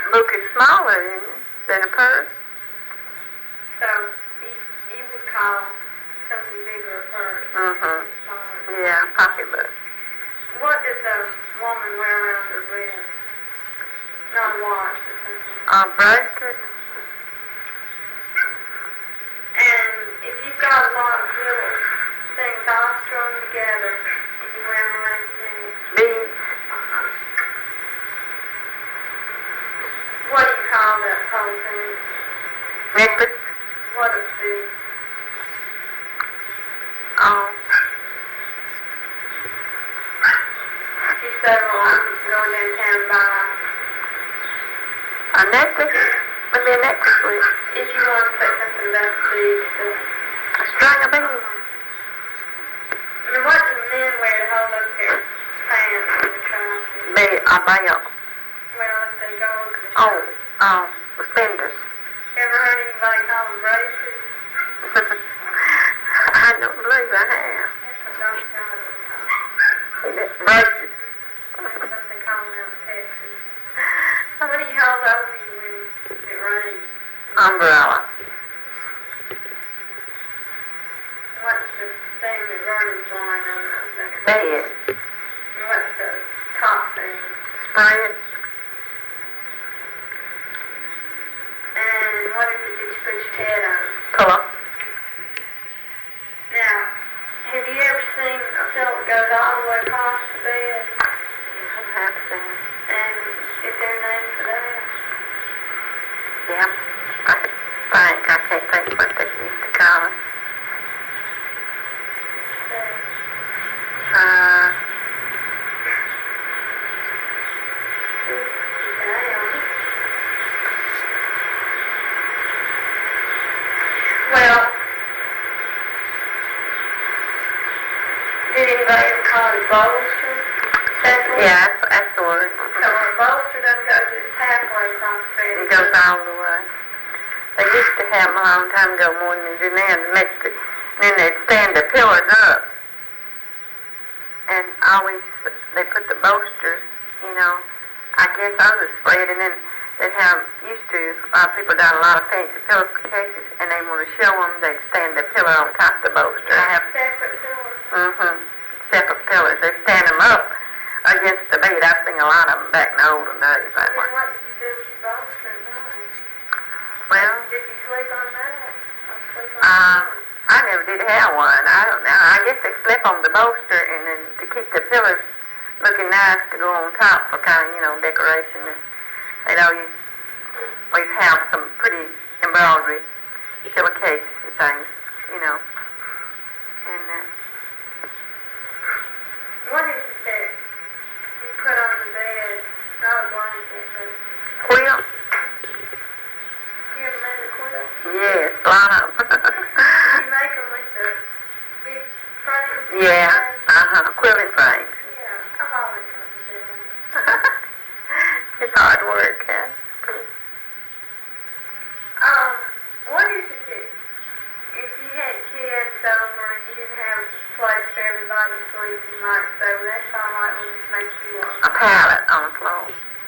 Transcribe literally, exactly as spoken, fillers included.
book is smaller isn't it, than a purse. So you, you would call something bigger a purse. Mm-hmm. Smaller. Yeah, pocketbook. What does a woman wear around her wrist? Not a watch, but something. A bracelet. And if you've got a lot of little things all strung together, and you wear them around your neck. Beads. Uh-huh. What do you call that whole thing? Necklace. What is the... Oh. You several uncles going downtown and buy. A necklace? Would be a necklace with If you want to say something about the beads, the... a string of beads. I mean, what do men wear to hold up their pants when they try to... Be a belt. Well, if they go over the Oh, shoulder. oh, suspenders. Ever heard anybody call them braces? I don't believe I have. That's what Doctor John would call them. Braces. That's what they call them out in Texas. What do you hold over you when it rains? Umbrella. What's the thing that Vernon's lying on up there? Bed. And what's the top thing? Spread. And what is it that you put your head on? Pillow. Now, have you ever seen a pillow that goes all the way across the bed? I have seen. And is there a name for that? Yep. I think. I can't think what they used to call it. Uh, Well, did anybody ever call it a bolster? That's what- yeah, that's, that's the word. So a bolster doesn't go just halfway across the bed. It goes all the way. They used to have them a long time ago, more than they do now. They make the, then they'd stand the pillars up. And always, they put the bolster, you know, I guess under the spread, and then they'd have, used to, a lot of people got a lot of fancy pillowcases, and they want to show them, they'd stand the pillow on top of the bolster. I have, Separate pillows. mm-hmm, separate pillars. They stand them up against the bed. I've seen a lot of them back in the olden days. That Then one. what did you do with the bolster at night? Well, Did you sleep on that? Or sleep on uh, that? I never did have one. I don't know. I guess they slip on the bolster and then to keep the pillars looking nice to go on top for kind of, you know, decoration. And they'd always, always have some pretty embroidery pillowcases and things, you know. And uh, What is it that you put on the bed? Not a blanket, but quilt, you ever made a quilt? yes, a lot of them. You make them with the big frames? Yeah, uh-huh, quilting frames. Yeah, I've always wanted to do that. It's hard work, huh? Um, what is it that, if you had kids over and you didn't have a place for everybody to sleep, you might say, well, that's all right, we'll just make you one. A pallet on the floor.